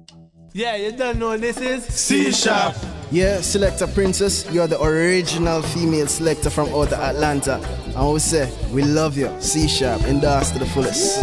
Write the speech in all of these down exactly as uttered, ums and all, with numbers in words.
Yeah, you don't know this is C Sharp. Yeah, Selector Princess, you're the original female selector from out of Atlanta. And we say, we love you. C Sharp, endorse to the fullest.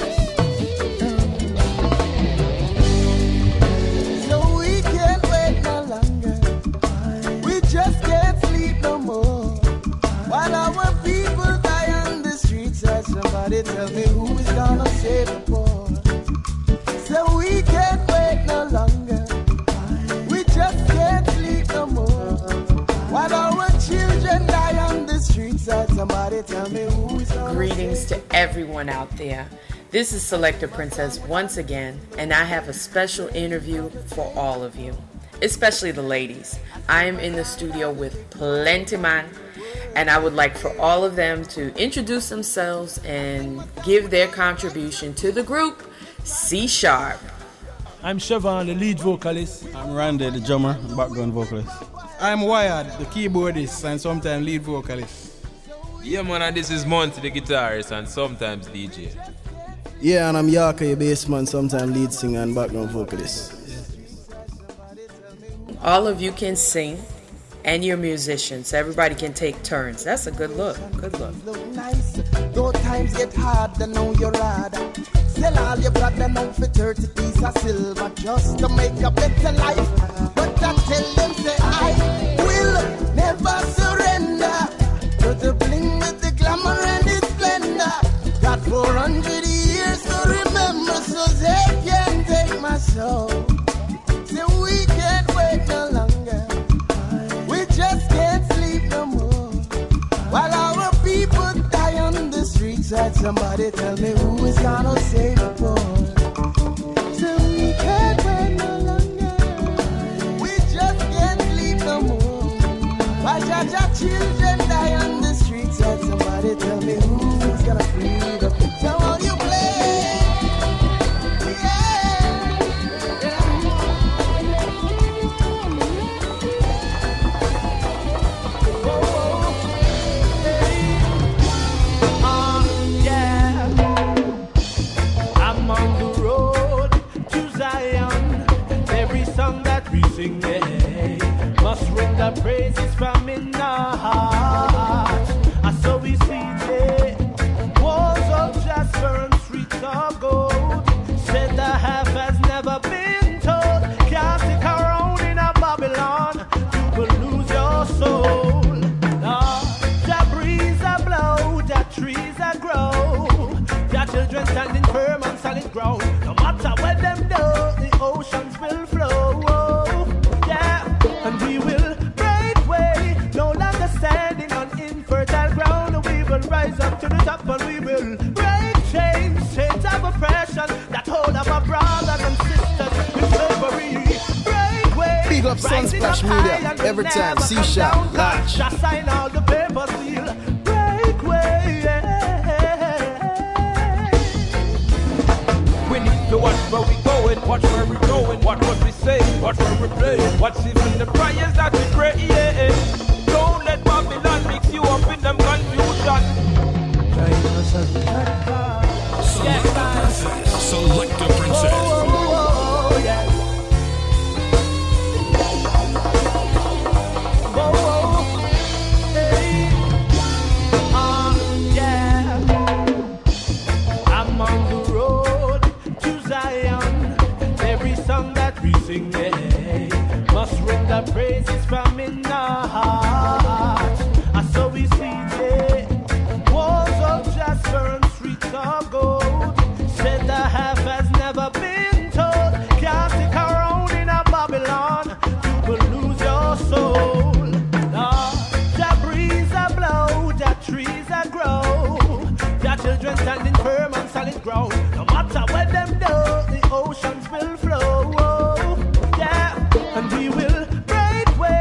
So we can't wait no longer. We just can't sleep no more. While our people die on the streets, somebody tell me who is gonna save the poor. So we can't wait no longer. We just can't sleep no more. While our children die on the streets, somebody tell me who is gonna Greetings save to everyone out there. This is Selector Princess once again, and I have a special interview for all of you, especially the ladies. I am in the studio with Plenty Man, and I would like for all of them to introduce themselves and give their contribution to the group C Sharp. I'm Siobhan, the lead vocalist. I'm Randy, the drummer, background vocalist. I'm Wired, the keyboardist and sometimes lead vocalist. Yeah, man, and this is Monty, the guitarist and sometimes D J. Yeah, and I'm Yaka, your bassman, sometimes lead singer and background vocalist. All of you can sing, and you're musicians. Everybody can take turns. That's a good look. Good look. look nice. Though times get hard, then know you're hard. Sell all your blood and out for thirty pieces of silver just to make a better life. But I tell them, say I will never surrender to the bling with the glamour and the splendor. Got four hundred years to remember, so they can't take my soul. So we can't wait no longer. We just can't sleep no more. While our people die on the streets, that somebody tell me who is gonna save the poor. So we can't wait no longer. We just can't sleep no more. While our children die on the streets, that somebody tell me who is gonna free the poor. So all you play. Yeah, must ring the praises from in our heart. And so we see the walls of jasper and streets of gold. Said the half has never been told. Can't stick around in a Babylon, you will lose your soul. No, the breeze a blow, the trees a grow, the children standing firm on solid ground. No matter what them do, the oceans will flow. And we will break way, no longer standing on infertile ground. We will rise up to the top and we will break chains, chains of oppression that hold up our brothers and sisters in slavery. Break way, Big up Sunsplash Media, every time, C Sharp, large. Just sign all the papers, we'll break way. We need to watch where we going, watch where we going, watch what we say, watch where we play, watch even the prayers that we pray, yeah. Don't let Babylon mix you up in them confusion. Select the princess. Select the princess. Oh, oh, oh, yeah. Oh, oh, hey. Um, yeah. I'm on the road to Zion. Every song that we sing, yeah, must ring the praises from in our heart. And so we see the walls of jasper and streets of gold. Said the half has never been told. Can't stick around in a Babylon, you will lose your soul. No, the breeze a blow, the trees a grow, the children standing firm on solid ground. No matter what them do, the oceans will flow. Yeah, and we will break way.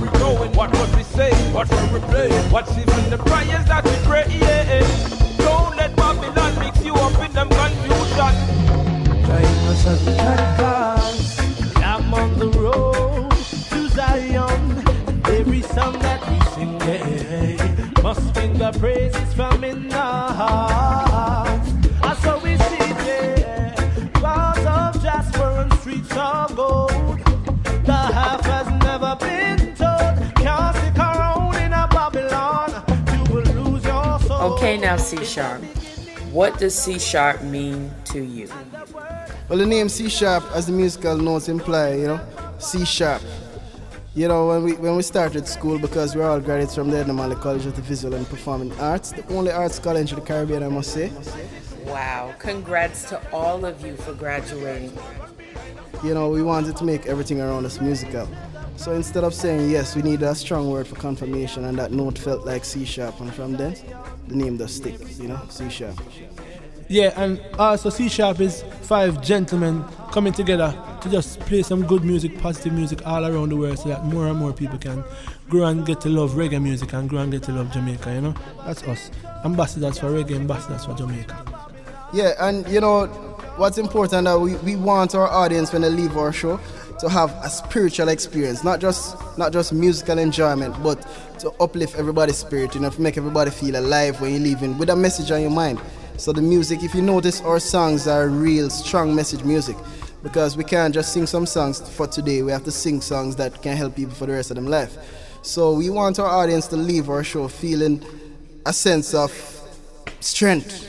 we going, what what we say, what what we play, what's even the prayers that we pray. Yeah. Don't let Babylon mix you up in them confusion. Time as we pass, I'm on the road to Zion. And every song that we sing, yeah, must bring the praises from in our hearts. And so we see there, bars of jasper and streets of gold. The half has never been told. Can't stick around in a Babylon. You will lose your soul. Okay, now C Sharp. What does C Sharp mean to you? Well, the name C Sharp, as the musical notes imply, you know, C Sharp. You know, when we when we started school, because we're all graduates from the Edna College of the Visual and Performing Arts, the only arts college in the Caribbean, I must say. Wow, congrats to all of you for graduating. You know, we wanted to make everything around us musical. So instead of saying yes, we needed a strong word for confirmation, and that note felt like C Sharp, and from then, the name does stick, you know, C Sharp. Yeah, and also C Sharp is five gentlemen coming together to just play some good music, positive music all around the world so that more and more people can grow and get to love reggae music and grow and get to love Jamaica, you know? That's us. Ambassadors for reggae, ambassadors for Jamaica. Yeah, and you know, what's important that we, we want our audience when they leave our show to have a spiritual experience, not just not just musical enjoyment, but to uplift everybody's spirit, you know, to make everybody feel alive when you're leaving with a message on your mind. So the music, if you notice, our songs are real strong message music, because we can't just sing some songs for today. We have to sing songs that can help people for the rest of their life. So we want our audience to leave our show feeling a sense of strength.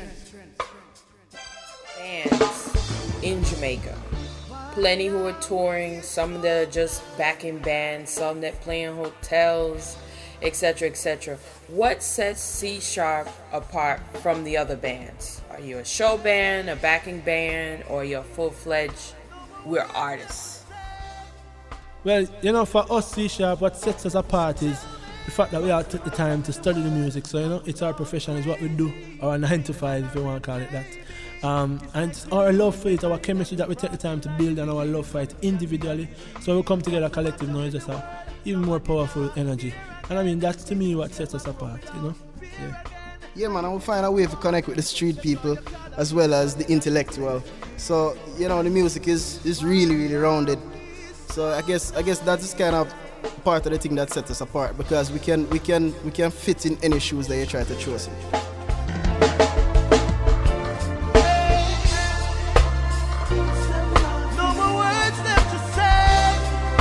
Bands in Jamaica. Plenty who are touring, some that are just backing bands, some that play in hotels, et cetera, et cetera. What sets C Sharp apart from the other bands? Are you a show band, a backing band, or you're full-fledged, we're artists? Well, you know, for us C Sharp, what sets us apart is the fact that we all took the time to study the music. So, you know, it's our profession, it's what we do, our nine to five, if you want to call it that. Um, and it's our love for it, our chemistry that we take the time to build, and our love for it individually. So we come together collective now, it's just a even more powerful energy. And I mean, that's to me what sets us apart, you know? Yeah. Yeah, man, I will find a way to connect with the street people as well as the intellectual. So, you know, the music is, is really, really rounded. So I guess I guess that is kind of part of the thing that sets us apart, because we can we can we can fit in any shoes that you try to choose. No more words left to say.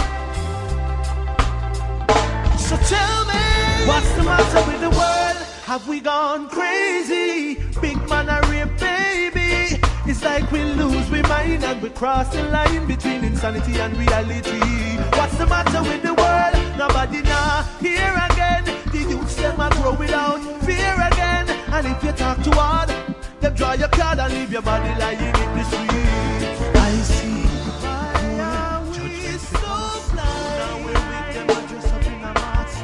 So tell me, what's the matter with the world? Have we gone crazy? Big man a rape baby. It's like we lose we mind and we cross the line between insanity and reality. What's the matter with the world? Nobody now here again. The youths them a grow without fear again. And if you talk too hard, they draw your card and leave your body lying in the street. I see. Why are we so blind? Now we're with them and dress up in a mask.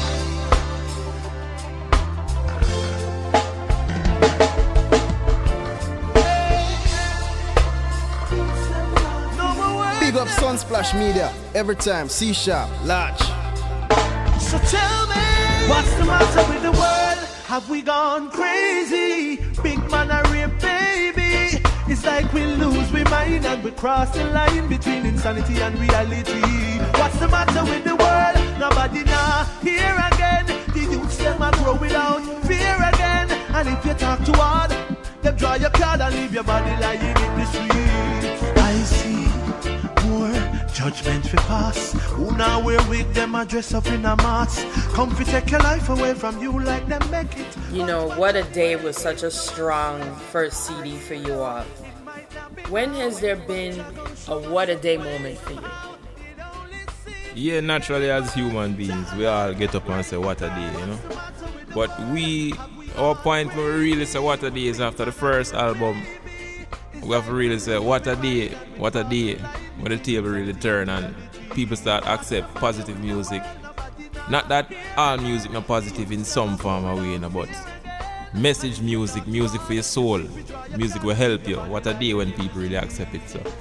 Big up Sunsplash Media, every time, C Sharp, large. So tell me, what's the matter with the world? Have we gone crazy? Big man a rape baby. It's like we lose we mind and we cross the line between insanity and reality. What's the matter with the world? Nobody now here again. The youths them a grow without fear again. And if you talk too hard, they draw your card and leave your body lying in the street. I see more judgment we pass. Who now wear wig them a dress up in a mask. Come fi take your life away from you like them make it. You know, What a Day was such a strong first C D for you all. When has there been a What a Day moment for you? Yeah, naturally as human beings, we all get up and say what a day, you know. But we, our point where we really say what a day is after the first album. We have to really say what a day, what a day, when the table really turn and people start accept positive music. Not that all music not positive in some form or way, but message music, music for your soul, music will help you. What a day when people really accept it. So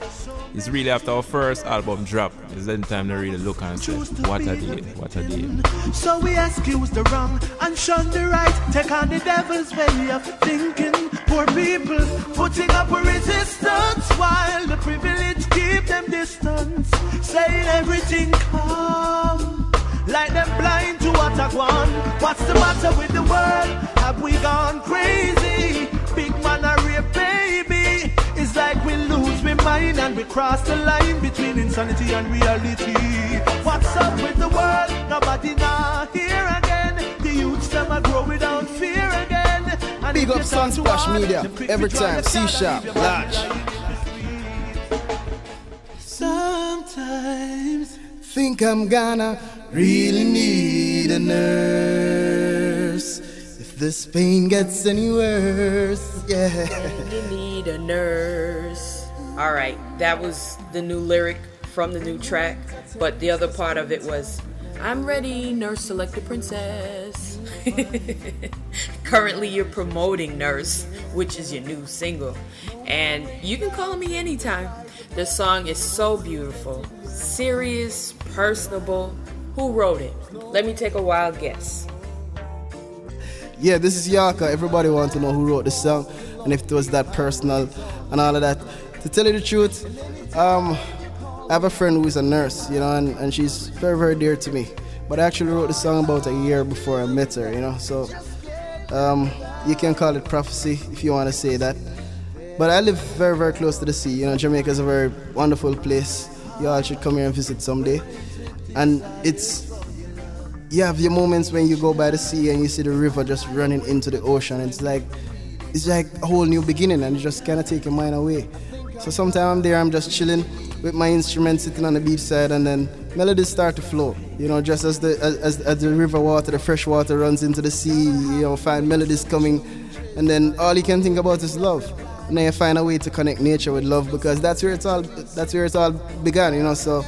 it's really after our first album drop. It's then time to really look and say, what a day, what a day. So we excuse the wrong and shun the right. Take on the devil's way of thinking. Poor people putting up a resistance while the privileged keep them distance. Saying everything calm, like them blind to what I want. What's the matter with the world? Have we gone crazy? Big man a rape baby. It's like we lose we mind and we cross the line between insanity and reality. What's up with the world? Nobody now here again. The youths them a grow without fear again. And Big up Sunsplash Media, every time, C-Sharp, large. Sometimes think I'm gonna really need a nurse if this pain gets any worse. Yeah. You need a nurse. All right, that was the new lyric from the new track, but the other part of it was, I'm ready, Nurse Selector Princess. Currently, you're promoting Nurse, which is your new single, and you can call me anytime. The song is so beautiful, serious, personable. Who wrote it? Let me take a wild guess. Yeah, this is Yaka. Everybody wants to know who wrote the song and if it was that personal and all of that. To tell you the truth, um, I have a friend who is a nurse, you know, and, and she's very, very dear to me. But I actually wrote the song about a year before I met her, you know, so um, you can call it prophecy if you want to say that. But I live very, very close to the sea. You know, Jamaica is a very wonderful place. You all should come here and visit someday. And it's, you have your moments when you go by the sea and you see the river just running into the ocean. It's like, it's like a whole new beginning, and you just kind of take your mind away. So sometimes I'm there, I'm just chilling with my instrument, sitting on the beach side, and then melodies start to flow. You know, just as the as, as the river water, the fresh water runs into the sea, you know, find melodies coming, and then all you can think about is love. And then you find a way to connect nature with love, because that's where it's all that's where it's all began, you know. So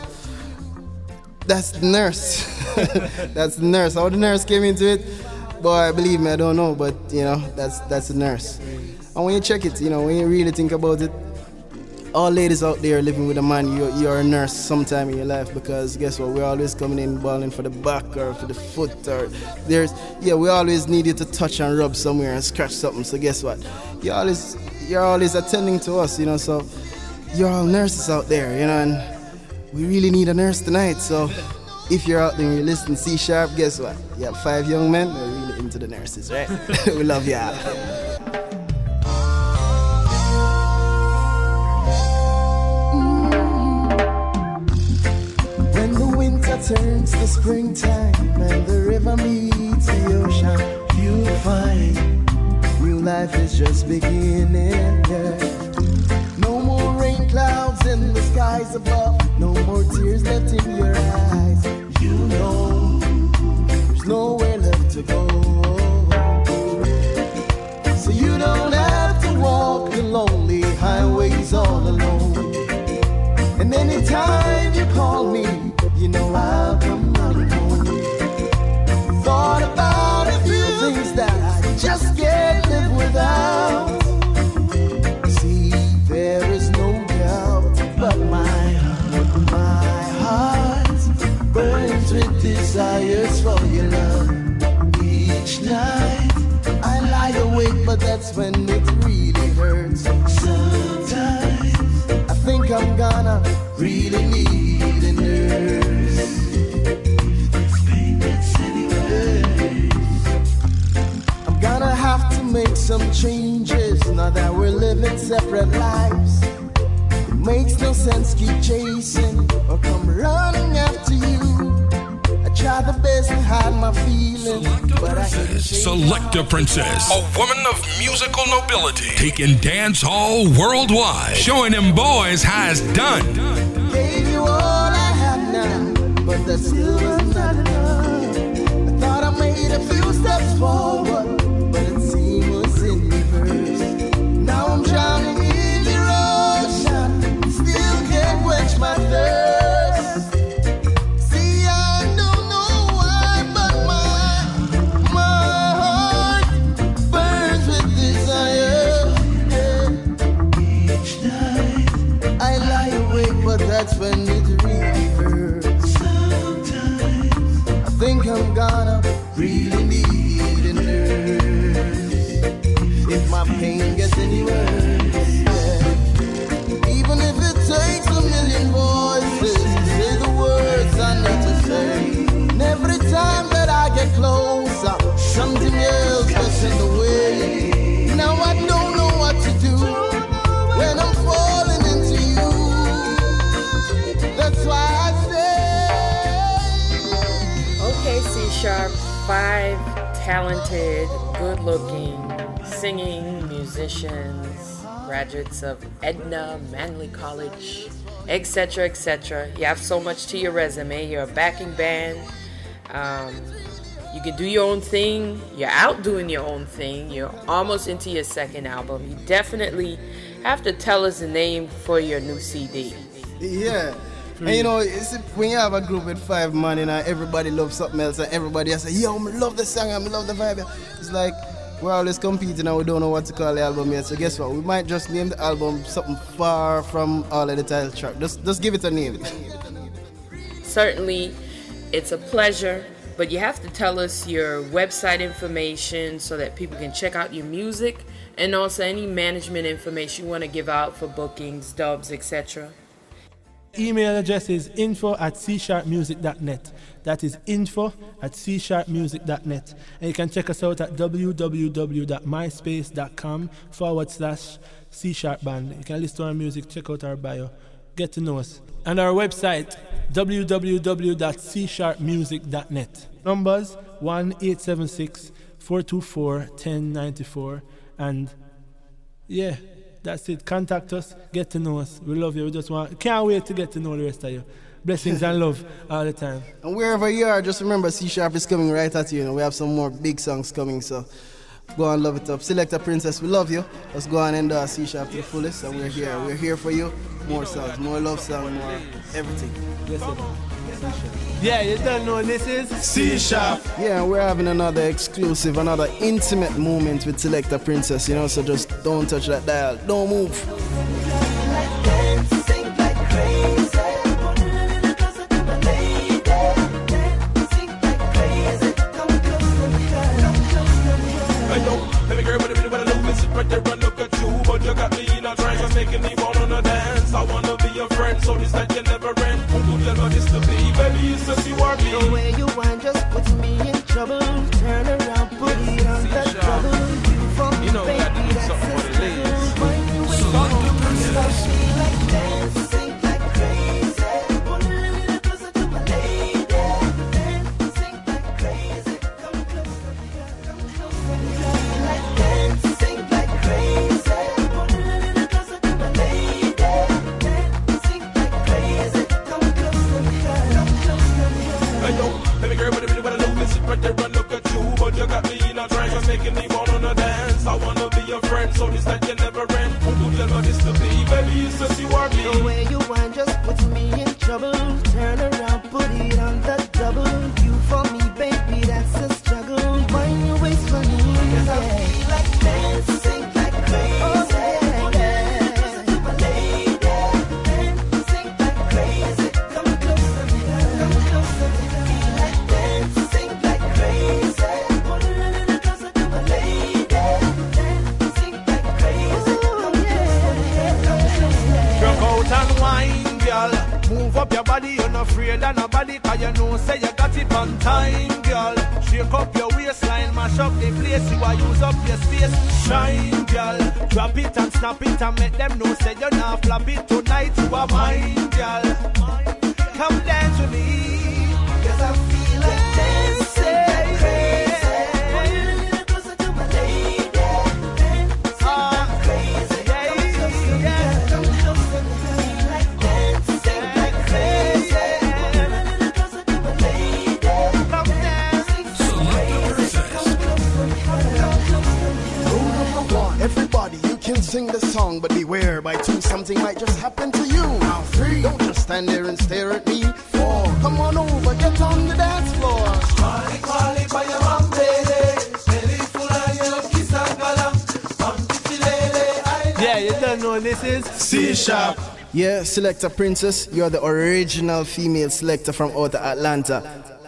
that's the nurse. That's the nurse. How the nurse came into it, boy, believe me, I don't know, but you know, that's that's the nurse. And when you check it, you know, when you really think about it, all ladies out there living with a man, you're, you're a nurse sometime in your life, because guess what, we're always coming in balling for the back or for the foot, or there's, yeah, we always need you to touch and rub somewhere and scratch something. So guess what, you're always, you're always attending to us, you know, so you're all nurses out there, you know, and we really need a nurse tonight. So if you're out there and you're listening to C-Sharp, guess what, you have five young men, we're really into the nurses, right? We love y'all. Turns to springtime and the river meets the ocean, you'll find new life is just beginning, yeah. No more rain clouds in the skies above, no more tears left in your eyes. You know there's nowhere left to go, so you don't have to walk the lonely highways all alone. And anytime you call me, you know I'll come running home. Thought about a few things that I just can't live without. See, there is no doubt, but my heart, my heart burns with desires for your love. Each night I lie awake, but that's when it really hurts. Sometimes I think I'm gonna really need a nurse. I'm gonna have to make some changes now that we're living separate lives. It makes no sense keep chasing or come running after you. I try the best to hide my feelings, but I can't. Selector Princess, a woman of musical nobility, taking dance hall worldwide, showing them boys how it's done. Gave you all I have now, but that still was not enough. I thought I made a few steps forward, but it seems in reverse. Now I'm drowning in your ocean, still can't quench my thirst. See, I don't know why, but my, my heart burns with desire. Yeah. Each night I lie awake, I'm gonna really need a nurse if my pain gets any worse. Yeah. Even if it takes a million voices to say the words I need to say. And every time that I get closer, something else gets in the way. Now I don't know what to do when I'm falling into you. That's why I say, okay, C Sharp, five talented, good-looking, singing musicians, graduates of Edna, Manley College, et cetera, et cetera. You have so much to your resume. You're a backing band. Um, you can do your own thing. You're out doing your own thing. You're almost into your second album. You definitely have to tell us the name for your new C D. Yeah. And you know, it's, when you have a group with five man and everybody loves something else and everybody has say, yo, I love the song, I love the vibe. It's like we're always competing and we don't know what to call the album yet. So guess what? We might just name the album something far from all of the title track. Just, just give it a name. Certainly, it's a pleasure, but you have to tell us your website information so that people can check out your music, and also any management information you want to give out for bookings, dubs, et cetera. Email address is info at c sharp music dot net. That is info at c sharp music dot net. And you can check us out at www.myspace.com forward slash C Sharp Band. You can listen to our music, check out our bio, get to know us. And our website, w w w dot c sharp music dot net. Numbers one eight seven six, four two four, one zero nine four. And yeah, that's it. Contact us, get to know us. We love you. We just want, can't wait to get to know the rest of you. Blessings and love all the time. And wherever you are, just remember C Sharp is coming right at you. You know, we have some more big songs coming, so go on, love it up. Selector Princess, we love you. Let's go on and do our C Sharp to the fullest, and we're here. We're here for you. More songs, more love songs, more everything. Blessed. Yeah, you don't know this is C Sharp. Yeah, we're having another exclusive, another intimate moment with Selector Princess, you know, so just don't touch that dial. Don't move. You got me in a trance, making me wanna dance. I wanna be your friend, so this night you never end. Who you know this to be, baby? You said you are me. The way you want just puts me in trouble. Turn around, put it on the trouble. You for me, you know, baby, gotta do that's something for the ladies. When you wake up, I feel like dancing like crazy. Put a little closer to my lady. Dancing like crazy. Come closer, come closer. Like dancing like crazy. You got me in a trance, making me wanna dance. I wanna be your friend, so this night you never end. Who you know this to be, baby? You said you are me. The way you want just puts me in trouble. Turn around, put it on the double. You for me, baby, that's a struggle. When you waste for me, cause I feel like dancing like crazy. Oh, yeah, yeah. Closer to my lady. Dancing like crazy. Come closer, come closer. Feel like dancing like crazy. And wine, girl. Move up your body, you're not afraid of nobody. Cause you know, say you got it on time, girl. Shake up your waistline, mash up the place. You are use up your space. Shine, girl. Drop it and snap it and make them know. Say you're not flop it tonight. You are mine, girl. Come dance with me. Cause I feel like dancing like crazy. Everybody, you can sing the song, but beware, by two, something might just happen to you. Now three, don't just stand there and stare at me. Four, come on over, get on the dance floor. Quali, quali, by your mom, baby. Belly full of your kiss and galam. Yeah, you don't know this is C Sharp. Yeah, Selector Princess, you're the original female selector from out of Atlanta.